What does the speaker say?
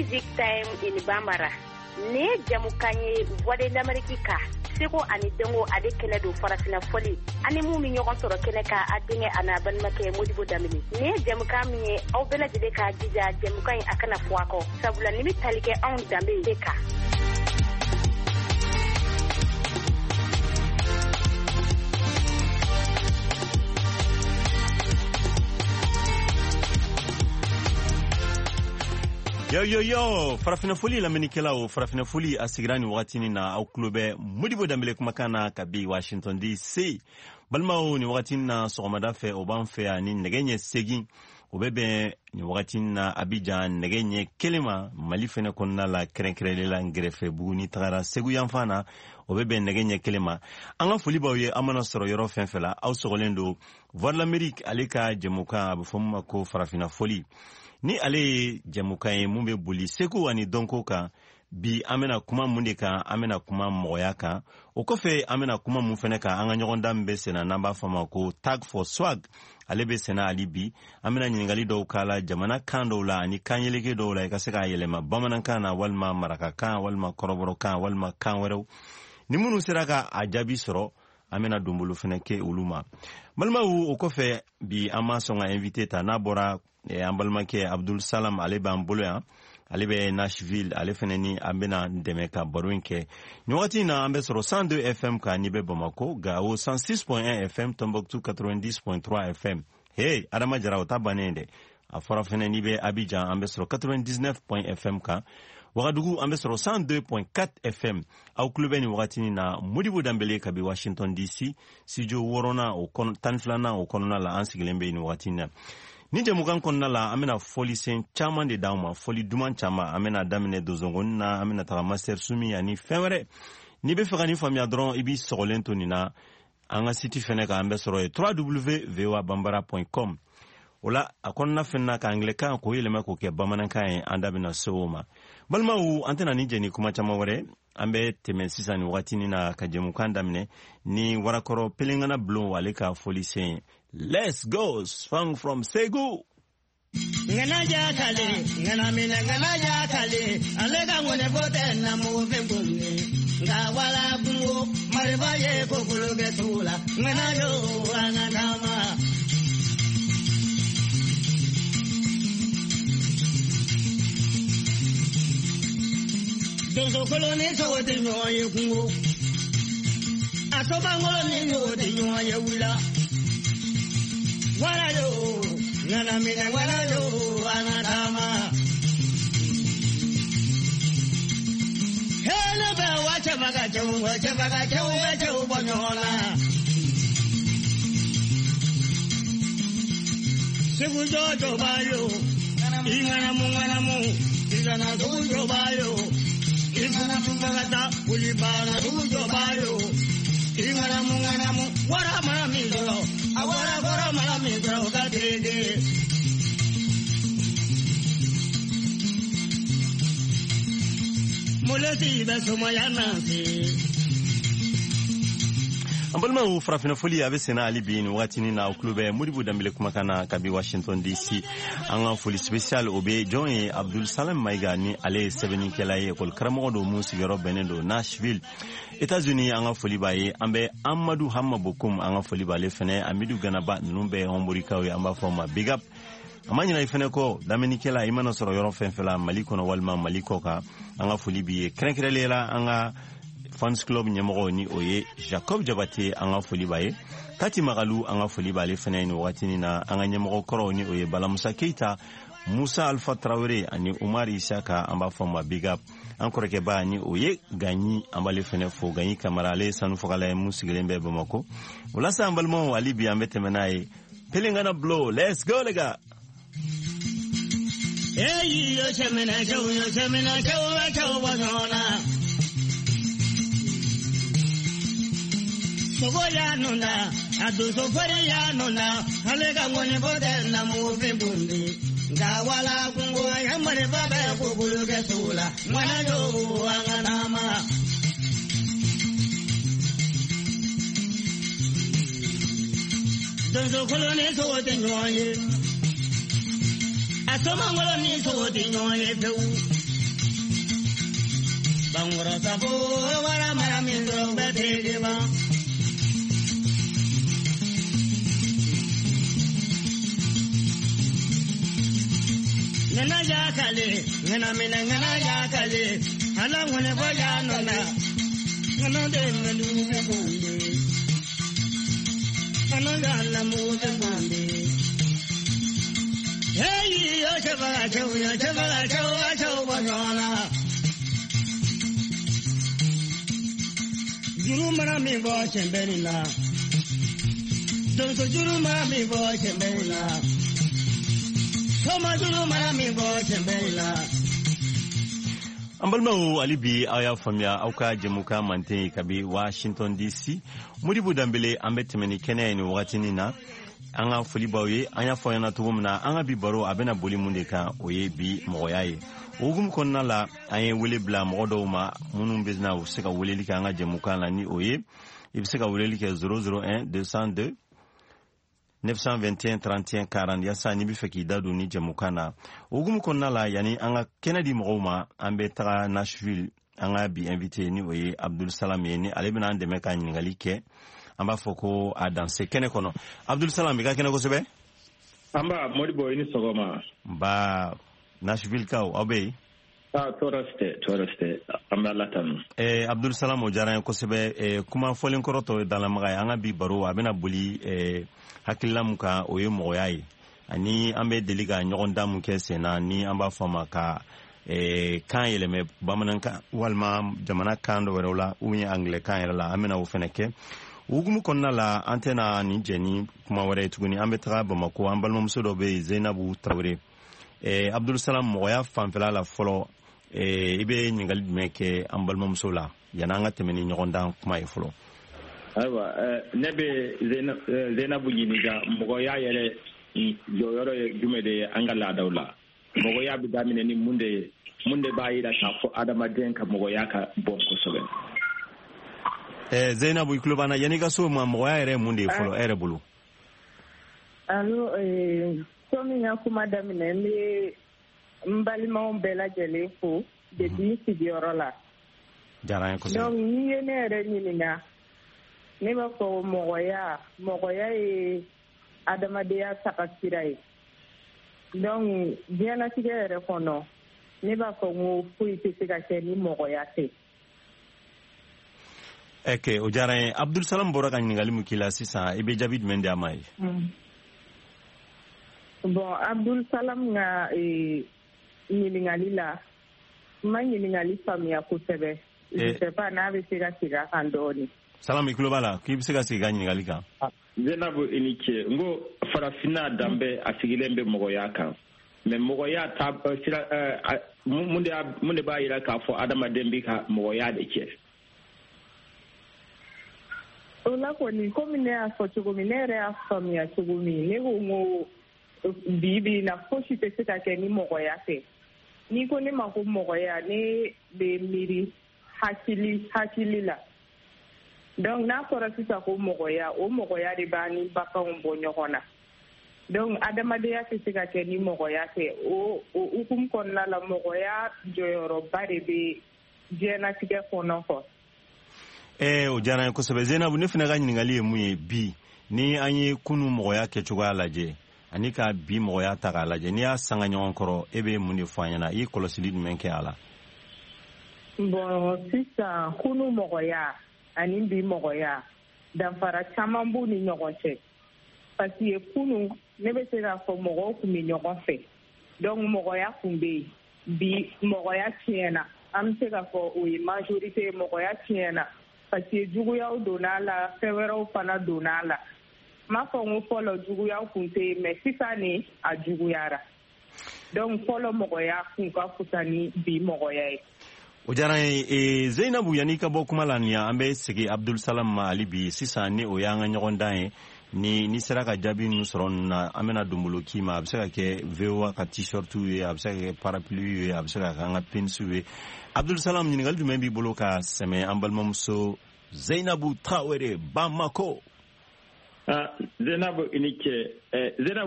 Music Time in Bambara. Ne jamukanye Voix de l'Amérique ka. Seko ani dengo ade kele do farafina foli. Ani mu mi ñogon soro kele ka adinge ana banmake Modibo Damini. Ne jamuka mi aw bela jide ka jija jamukan akana fuako. Sabula ni mi talike on dambe ka. Yo, farafina foli la menikela o farafina foli asigrani wakati ni na au klube Modibo Dambele kumakana kabi Washington DC. Balmao ni wakati na sogomada fe obanfe ni negenye segi obebe ni wakati na Abidjan negenye kelema malifene konna la krenkere la ngrefe buguni tagara segu yanfana obebe negenye kelema anga foli bawe amana soro yoro fenfela au sogolendo voir l'Amérique aleka jemuka bufumma ko farafina foli. Ni ale jamukaye mumbe buli seku ani donko ka bi amena kuma munde ka amena kuma moya ka o kofe amena kuma mun fene ka anga nyogonda mbese na namba fama ko tag for swag ale be sena ali bi amena nyingali do kala jamana kando la ani kanyeleke do la ka seka yelema bamanan kana walma maraka kan walma koroboro kan walma kan wero ni munu seraka ajabi soro amena dumbulu fene ke uluma malma o kofe bi ama songa invité ta nabora ambalmake Abdul Salam ale ba mbolo ale be Nashville ale feneni ambena ndemeka borwinke nyoti na ambe soro 102 FM ka nibe Bamako ga o 106.1 FM Tombouctou 90.3 FM hey adama jaraw tabanende afora feneni be Abidjan ambe soro 99.1 FM ka Wagadugu ambe soro 102.4 FM au klubeni wakati na Modibo Dambele kabi Washington DC sijo worona o tanflana o konona la ansigelembe ni wakati na Nije mugan konna la amena foli sen chaman de dauma foli duman chama amena damine dozongon na amena taga master sumi yani fenwere ni be fagani famia dron ibi sogolento nina anga siti fene ka ambe soro www.voabambara.com ola akonna fenna ka angleka ko yelema ko ke bamananka en andabina sooma balma wu antena nije ni kuma chama wore ambe temensisa ni wakati nina kajemukan damine ni warakoro pelengana blon wale ka foli sen. Let's go, song from Segu. Ngana jakale, ngana mina ngana jakale, alega ngone bote na muve bunni. Ngawala bungo, maribaye kokuluge tula, ngana yo anadama. Dozo koloni so de nyoye kungo. Asoba ngolo ni de nyoye wula. Wanayo, ngana mina wanayo, anadama. Hele be wacha bagacho bonyola. Segu jojo bayo, ingana mu, ingana jojo bayo. Ingana tungata, ulibana jojo bayo. Ingana mu, wara mamizo. Awara gora malami droga dede mulati basuma yanasi ambalma u farafina foli abe sena ali bin watini na klube Modibo Dambele kumakana kabi Washington DC anga foli special obe John Abdul Salam Maiga ni ale sebeni kelaye ekol karamo do musi yoro benendo Nashville États-Unis anga foli baye ambe Amadou Hamma Bokum anga foli bale fene Amidou Ganaba numbe homborika we amba forma big up amani na ifene ko Dominikela imana soro yoro fenfela maliko no walma maliko ka anga foli biye krenkelela anga fans club nyamoro ni oye Jacob Jabate anga foli baye Kati Magalu anga foli bale fene ni watini na anga nyamoro koro ni oye Balamusa Keita Musa Alpha Traoré ani Umar Isaka amba forma big up encore ke ba ni oye gagni ambale fene fo gagni kamarale sanu fogala musigelembe Bamako wala sa ambalmo ali bi amete menaye pelengana blow let's go lega hey yo semena chawo banona sogoya nona adu sogoya nona alega ngone bote na muve bundi ngawala kungo yamare baba kokuluge tula mwana jo anganama donzo koloni so de nyoye asoma ngoloni so de nyoye feu bangura sabo wara mara min do bete ba ngana ja kale ngana mina ngana ja kale ala ngone boya nona ngana de ngadu be bonde ana ga la mu be bonde hey yo chabala chaw bonona juru mara mi bo chembelina don so juru mara mi bo chembelina an balimaw ali bi aw y'a faamuya aw ka jɛmukan manten kabi Washington DC Modibo Dembele an bɛ tɛmɛ ni kɛnɛ ni wagatinin na an ka foli b'aw ye an y'a fɔ ɲɛna cogo min na an ka bi baro a bɛna boli mun de kan o ye bi mɔgɔya ye o hukumu kɔnɔna la an ye wele bila mɔgɔ dɔw ma minnu bɛ se ka weleli kɛ an ka jɛmukan la ni o ye i bɛ se ka weleli kɛ 001 202 921 31 40 yasa ni bɛ fɛ k'i da don ni jɛmukan na o hukumu kɔnɔna la yani an ka kɛnɛ di mɔgɔw ma an bɛ taga Nashville an ka bi invité ni o ye Abdul Salam ye ni ale bɛna an dɛmɛ ka ɲininkali kɛ an b'a fɔ ko a danse kɛnɛ kɔnɔ Abdul Salam i ka kɛnɛ kosɛbɛ an b'a Modibo i ni sɔgɔma ba Nashville kaw aw bɛ yen tɔɔrɔ tɛ an bɛ Ala tanu Abdul Salam o diyara n ye kosɛbɛ kuma fɔlen kɔrɔtɔ dalamaga ye an ka bi baro a bɛna boli hakilila mun kan o ye mɔgɔya ye ani an bɛ deli ka ɲɔgɔn dan mun kɛ sen na ni an b'a fɔ a ma ka kan yɛlɛmɛ bamanankan walima jamana kan dɔ wɛrɛw la ou bien anglais kan yɛrɛ la an bɛna o fɛnɛ kɛ hukumu kɔnɔna la an tɛna nin jɛ ni kuma wɛrɛ ye tuguni an bɛ taga Bamako an balimamuso dɔ bɛ yen Zeinabu Tarawele Abdul Salam mɔgɔya fanfɛla la fɔlɔ i bɛ ɲininkali jumɛn kɛ an balimamuso la yanni an ka tɛmɛ ni ɲɔgɔn dan kuma ye fɔlɔ ayiwa ne bɛ Zeinabu ɲininka mɔgɔya yɛrɛ jɔyɔrɔ ye jumɛn de ye an ka laadaw la mɔgɔya bɛ daminɛ ni mun de ye mun de b'a jira k'a fɔ adamaden ka mɔgɔya ka bon kosɛbɛ Zeinabu i tulo b'an na yanni i ka so ma mɔgɔya yɛrɛ ye mun de ye fɔlɔ e yɛrɛ bolo allo komi n ka kuma daminɛ n bɛ n balimaw bɛɛ lajɛlen fo depuis n sigiyɔrɔ la diyara n ye kosɛbɛ donc n'i ye ne yɛrɛ ɲininka ne b'a fɔ mɔgɔya ye adamadenya taga sira ye donc diɲɛlatigɛ yɛrɛ kɔnɔ ne b'a fɔ ko foyi tɛ se ka kɛ ni mɔgɔya tɛ o diyara n ye Abdul Salam bɔra ka ɲininkali min k'i la sisan i bɛ jaabi jumɛn di a ma ye bon Abdul Salam ka ɲininkali la n ma ɲininkali faamuya kosɛbɛ je sais pas n'a bɛ se ka segin a kan dɔɔni Salam i tulo b'a la k'i bɛ se ka segin ka ɲininkali kan Zeinabu i ni ce n ko farafinna danbe a sigilen bɛ mɔgɔya kan mais mɔgɔya ta sira mun de b'a jira k'a fɔ adamaden bɛ ka mɔgɔya de kɛ o la kɔni komi ne y'a fɔ cogo min ne yɛrɛ y'a faamuya cogo min ne ko n ko bi na fosi tɛ se ka kɛ ni mɔgɔya tɛ n'i ko ne ma ko mɔgɔya ne bɛ miiri hakili la donc n'a fɔra sisan ko mɔgɔya o mɔgɔya de b'a ni baganw bɔ ɲɔgɔn na donc adamadenya tɛ se ka kɛ ni mɔgɔya tɛ o hukumu kɔnɔna la mɔgɔya jɔyɔrɔba de bɛ diɲɛlatigɛ kɔnɔ kɔ o diyara n ye kosɛbɛ Zeinabu ne fana ka ɲininkali ye mun ye bi ni an ye kunun mɔgɔya kɛcogoya lajɛ ani ka bi mɔgɔya ta k'a lajɛ n'i y'a sanga ɲɔgɔn kɔrɔ e bɛ mun de fɔ an ɲɛna i ye kɔlɔsili jumɛn kɛ a la bon sisan kunun mɔgɔya ani bi mɔgɔya danfara caman b'u ni ɲɔgɔn cɛ parce que kunun ne bɛ se k'a fɔ mɔgɔw tun bɛ ɲɔgɔn fɛ donc mɔgɔya tun bɛ yen bi mɔgɔya tiɲɛna an bɛ se k'a fɔ o ye majorité ye mɔgɔya tiɲɛna parce que juguyaw donna a la fɛn wɛrɛw fana donna a la n m'a fɔ n ko fɔlɔ juguyaw tun tɛ yen mais sisan ni a juguyara donc fɔlɔ mɔgɔya kun ka fusa ni bi mɔgɔya ye o diyara n ye Zeinabu yanni i ka bɔ kuma la nin an bɛ segin Abdul Salam ma hali bi sisan ni o y'an ka ɲɔgɔn dan ye ni sera ka jaabi ninnu sɔrɔ ninnu na an bɛna donbolo k'i ma a bɛ se ka kɛ VOA ka t-shirt ye a bɛ se ka kɛ parapluie ye a bɛ se ka kɛ an ka pince ye Abdul Salam ɲininkali jumɛn b'i bolo ka sɛmɛ an balimamuso Zeinabu Tarawele Bamako Zeinabu i ni ce Zeinabu